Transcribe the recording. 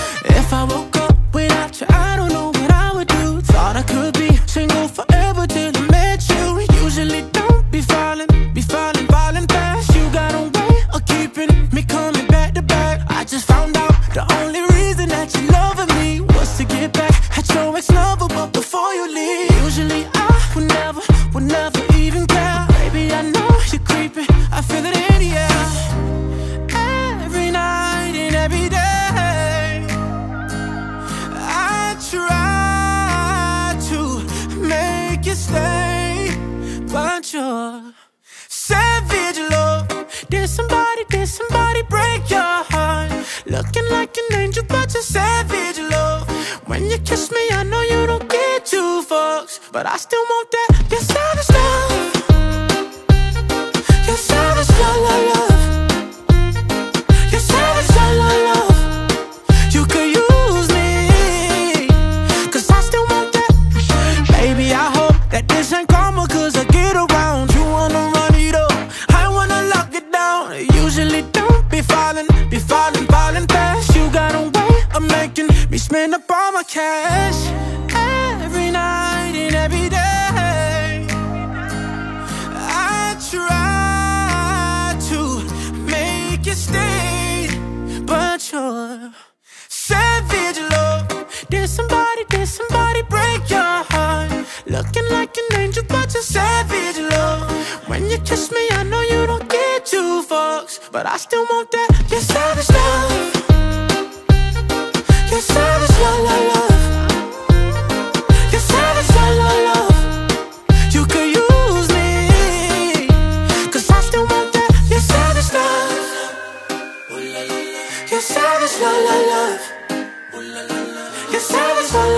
If I woke up without you, I don't know what I would do. Thought I could be single forever till I met you. Usually don't be falling fast. You got a way of keeping me coming back to back. I just found out the only reason that you loving me was to get back at your ex-lover, but before you leave. Usually I would never even care. Baby, I know you're creeping, I feel it in the air. Every night and every day I try to make you stay, but you're savage, love. Did somebody break your heart? Looking like an angel, but you're savage, love. When you kiss me, I know you don't get two fucks, but I still want that. You're savage, love. You're savage, love, love, love. You're savage, love, love, love. You could use me, cause I still want that. Baby, I hope that this ain't karma, cause I get around. You wanna run it up, I wanna lock it down. Usually don't be falling fast. You got a way of making me spend up all my cash. Every night and every day I try to make you stay, but you're savage, love. Did somebody break your heart? Looking like an angel, but you're savage, love. When you kiss me, I know you don't get two fucks, but I still want that. You're savage, love. You're savage, love, love, love. You're savage, love, love, love. You could use me, cause I still want that. You're savage, love. You're savage, love, love, love. You're savage, love.